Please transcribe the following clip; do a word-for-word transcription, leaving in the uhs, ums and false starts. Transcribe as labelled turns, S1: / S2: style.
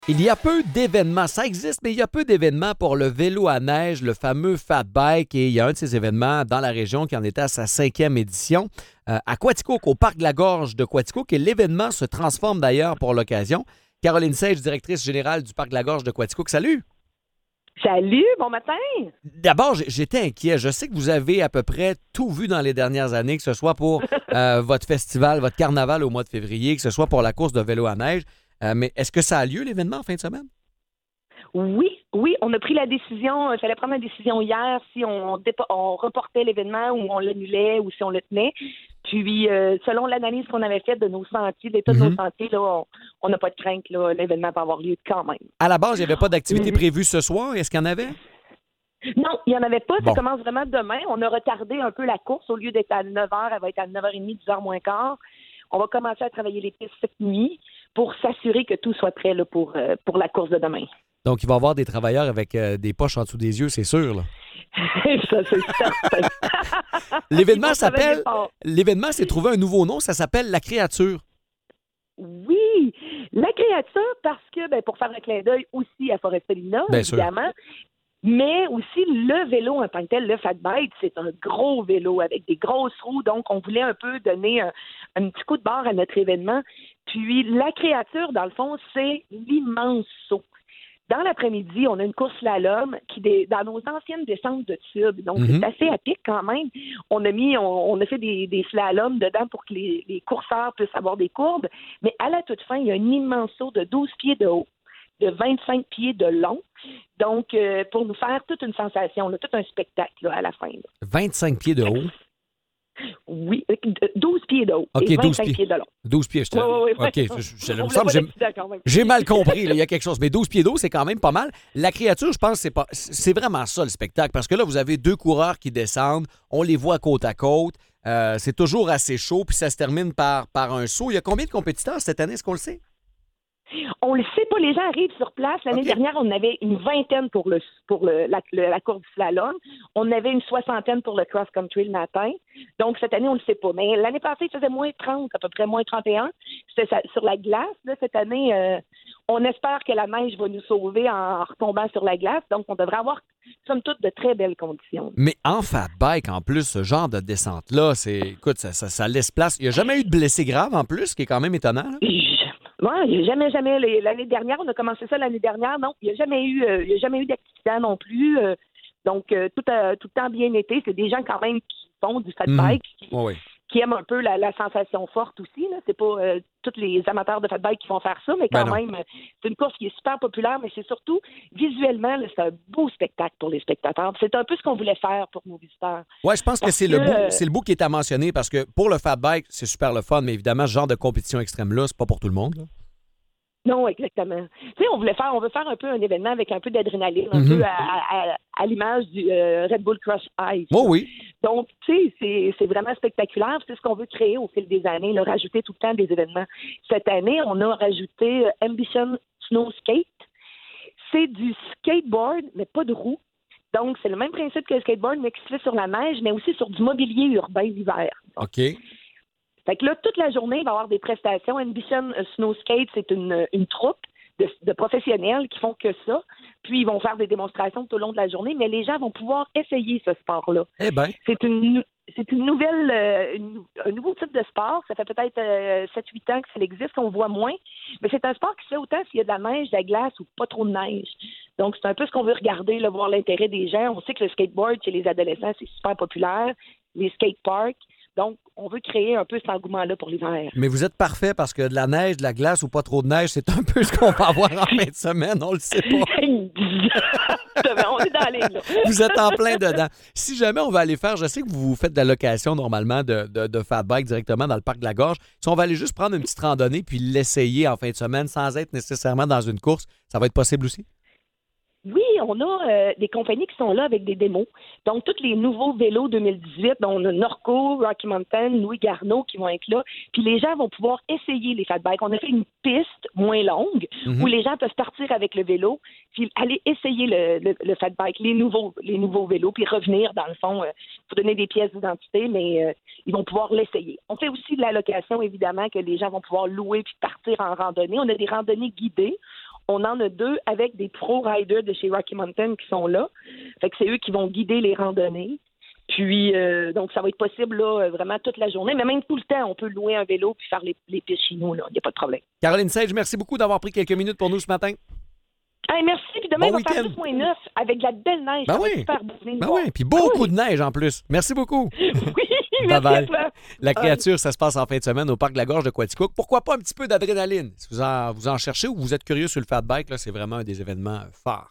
S1: Il y a peu d'événements, ça existe, mais il y a peu d'événements pour le vélo à neige, le fameux Fat Bike. Et il y a un de ces événements dans la région qui en était à sa cinquième édition, euh, à Quaticook, au Parc de la Gorge de Quaticook. Et l'événement se transforme d'ailleurs pour l'occasion. Caroline Sage, directrice générale du Parc de la Gorge de Quaticook, salut!
S2: Salut, bon matin!
S1: D'abord, j- j'étais inquiet. Je sais que vous avez à peu près tout vu dans les dernières années, que ce soit pour euh, votre festival, votre carnaval au mois de février, que ce soit pour la course de vélo à neige. Euh, mais est-ce que ça a lieu, l'événement, en fin de semaine?
S2: Oui, oui, on a pris la décision, il fallait prendre la décision hier si on, dépo- on reportait l'événement ou on l'annulait ou si on le tenait. Puis, euh, selon l'analyse qu'on avait faite de nos sentiers, de l'état de nos
S1: Mhm.
S2: sentiers, là, on- on n'a pas de crainte, là, l'événement peut avoir lieu quand même.
S1: À la base, il n'y avait pas d'activité
S2: Mhm.
S1: prévue ce soir. Est-ce qu'il y en avait?
S2: Non, il n'y en avait pas. Ça
S1: Bon.
S2: commence vraiment demain. On a retardé un peu la course. Au lieu d'être à neuf heures, elle va être à neuf heures trente, dix heures moins quart. On va commencer à travailler les pistes cette nuit pour s'assurer que tout soit prêt là, pour, euh, pour la course de demain.
S1: Donc, il va y avoir des travailleurs avec euh, des poches en dessous des yeux, c'est sûr. Là.
S2: Ça, c'est certain.
S1: L'événement
S2: Il faut travailler
S1: s'appelle...
S2: fort.
S1: L'événement s'est trouvé un nouveau nom. Ça s'appelle La Créature.
S2: Oui, la créature, parce que, ben, pour faire un clin d'œil aussi à Forestelina,
S1: Bien sûr.
S2: évidemment, mais aussi le vélo en tant que tel, le Fat Bike, c'est un gros vélo avec des grosses roues, donc on voulait un peu donner un, un petit coup de barre à notre événement. Puis la créature, dans le fond, c'est l'immense saut. Dans l'après-midi, on a une course slalom qui, dé- dans nos anciennes descentes de tube, donc
S1: Mhm.
S2: c'est assez à pic quand même. On a mis, on, on a fait des, des slaloms dedans pour que les, les courseurs puissent avoir des courbes, mais à la toute fin, il y a un immense saut de douze pieds de haut, de vingt-cinq pieds de long, donc euh, pour nous faire toute une sensation, là, tout un spectacle là, à la fin. là.
S1: vingt-cinq pieds de haut.
S2: Oui, euh, douze pieds de haut
S1: OK,
S2: et
S1: douze
S2: vingt-cinq
S1: pieds.
S2: pieds de long.
S1: douze pieds. Je te...
S2: Oui, oui, oui.
S1: OK, je, je, je-
S2: On
S1: il me
S2: voulait
S1: semble
S2: pas
S1: que j'ai-
S2: d'accident quand même.
S1: j'ai mal compris. là, Il y a quelque chose. Mais douze pieds d'eau, c'est quand même pas mal. La créature, je pense, c'est pas, c'est vraiment ça le spectacle. Parce que là, vous avez deux coureurs qui descendent. On les voit côte à côte. Euh, c'est toujours assez chaud. Puis ça se termine par, par un saut. Il y a combien de compétiteurs cette année? Est-ce qu'on le sait?
S2: On le sait pas, les gens arrivent sur place. L'année
S1: OK.
S2: dernière, on avait une vingtaine pour le pour le, la, le- la course du slalom. On avait une soixantaine pour le cross-country le matin. Donc, cette année, on le sait pas. Mais l'année passée, il faisait moins trente, à peu près moins trente et un. C'était ça- sur la glace. Là, cette année, euh, on espère que la neige va nous sauver en retombant sur la glace. Donc, on devrait avoir, somme toute, de très belles conditions.
S1: Mais en fat bike, en plus, ce genre de descente-là, c'est. Écoute, ça, ça, ça laisse place. Il n'y a jamais eu de blessés graves en plus, ce qui est quand même étonnant. là.
S2: Ouais, il n'y a jamais, jamais. les- L'année dernière, on a commencé ça l'année dernière. Non, il n'y a jamais eu, euh, il y a jamais eu d'accident non plus. euh, donc, euh, tout, a, tout le temps bien été. C'est des gens quand même qui font du fat
S1: Mhm.
S2: bike, qui,
S1: Oui, oui.
S2: qui aiment un peu la, la sensation forte aussi. Là. C'est pas euh, tous les amateurs de fat bike qui vont faire ça, mais
S1: Ben
S2: quand
S1: non.
S2: même, euh, c'est une course qui est super populaire, mais c'est surtout visuellement, là, c'est un beau spectacle pour les spectateurs. C'est un peu ce qu'on voulait faire pour nos visiteurs.
S1: Ouais, je pense que
S2: Parce
S1: c'est le
S2: que,
S1: bout,
S2: euh,
S1: c'est le bout qui est à mentionner parce que pour le fat bike, c'est super le fun, mais évidemment, ce genre de compétition extrême-là, c'est pas pour tout le monde. là.
S2: Non, exactement. Tu sais, on voulait faire, on veut faire un peu un événement avec un peu d'adrénaline, un
S1: Mhm.
S2: peu à, à- à l'image du euh, Red Bull Crush Ice.
S1: Oh oui.
S2: Donc, tu sais, c'est, c'est vraiment spectaculaire. C'est ce qu'on veut créer au fil des années, là, rajouter tout le temps des événements. Cette année, on a rajouté euh, Ambition Snow Skate. C'est du skateboard, mais pas de roues. Donc, c'est le même principe que le skateboard, mais qui se fait sur la neige, mais aussi sur du mobilier urbain l'hiver.
S1: OK.
S2: Fait que là, toute la journée, il va y avoir des prestations. Ambition euh, Snow Skate, c'est une, une troupe de, de professionnels qui font que ça. Puis, ils vont faire des démonstrations tout au long de la journée, mais les gens vont pouvoir essayer ce sport-là.
S1: Eh bien,
S2: C'est une, c'est une nouvelle, euh, une- un nouveau type de sport. Ça fait peut-être euh, sept huit ans que ça existe, qu'on voit moins. Mais c'est un sport qui se fait autant s'il y a de la neige, de la glace ou pas trop de neige. Donc, c'est un peu ce qu'on veut regarder, là, voir l'intérêt des gens. On sait que le skateboard, chez les adolescents, c'est super populaire. Les skateparks. Donc, on veut créer un peu cet engouement-là pour l'hiver.
S1: mais vous êtes parfait parce que de la neige, de la glace ou pas trop de neige, c'est un peu ce qu'on va avoir en fin de semaine, on le sait pas.
S2: Exactement, on est dans la ligne, là.
S1: Vous êtes en plein dedans. Si jamais on va aller faire, je sais que vous faites de la location normalement de, de, de fat bike directement dans le parc de la Gorge. Si on va aller juste prendre une petite randonnée puis l'essayer en fin de semaine sans être nécessairement dans une course, ça va être possible aussi?
S2: Oui, on a euh, des compagnies qui sont là avec des démos. Donc, tous les nouveaux vélos deux mille dix-huit, dont on a Norco, Rocky Mountain, Louis Garneau qui vont être là. Puis les gens vont pouvoir essayer les fat bikes. On a fait une piste moins longue
S1: Mhm.
S2: où les gens peuvent partir avec le vélo, puis aller essayer le, le, le fat bike, les nouveaux, les nouveaux vélos, puis revenir dans le fond euh, pour donner des pièces d'identité, mais euh, ils vont pouvoir l'essayer. On fait aussi de la location, évidemment, que les gens vont pouvoir louer puis partir en randonnée. On a des randonnées guidées. On en a deux avec des pro riders de chez Rocky Mountain qui sont là. Fait que c'est eux qui vont guider les randonnées. Puis, euh, donc, ça va être possible là, vraiment toute la journée. Mais même tout le temps, on peut louer un vélo puis faire les, les pistes chez nous. Il n'y a pas de problème.
S1: Caroline Sage, merci beaucoup d'avoir pris quelques minutes pour nous ce matin.
S2: Hey, merci. Puis demain,
S1: Bon
S2: il va faire juste moins neuf avec de la belle neige.
S1: Ben
S2: ça va
S1: oui.
S2: être super beau.
S1: Ben oui, puis beaucoup
S2: Ah oui.
S1: de neige en plus. Merci beaucoup.
S2: Oui,
S1: Bye
S2: merci
S1: bye.
S2: à toi.
S1: La créature, ça se passe en fin de semaine au Parc de la Gorge de Quaticook. Pourquoi pas un petit peu d'adrénaline? Si vous en, vous en cherchez ou vous êtes curieux sur le fat bike, là, c'est vraiment un des événements forts.